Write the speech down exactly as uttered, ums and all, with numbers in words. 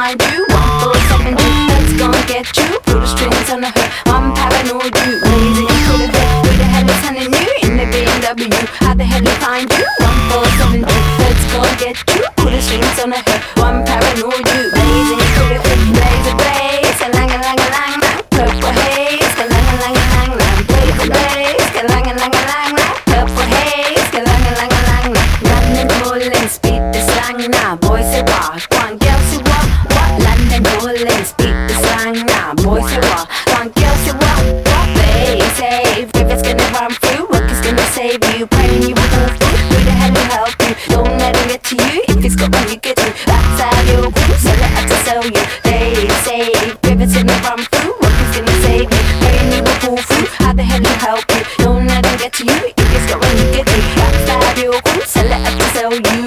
find you. One four seven two, that's gonna get you. Put the strings on the hook, I'm paranoid you. Lazy and full of it, who the hell is hunting you? In the B M W, how the hell they find you? One four seven two, that's gonna get you. Put the strings on the hook, I'm paranoid you. Lazy and full of it, blaze a blaze, a lang a lang a lang lang. Purple haze, a lang a lang a lang lang. Blaze a blaze, a lang a lang a lang lang. Purple haze, a lang a lang a lang lang. London rolling, speed the slang now. Boys say what, one girl say what, what? London rolling, speed the slang now. Boys say what, one girl say what, what? They say if it's gonna run through, work is gonna save you. Praying you will go through, who the hell will help you? Don't let him get to you, if it's got one you get to. That's how you cool, sell it out to sell you. They say if it's gonna run through, work is gonna save you. Praying you will pull through, how the hell will help you? Don't let him get to you, if it's got one you get to. That's how you cool, sell it out to sell you.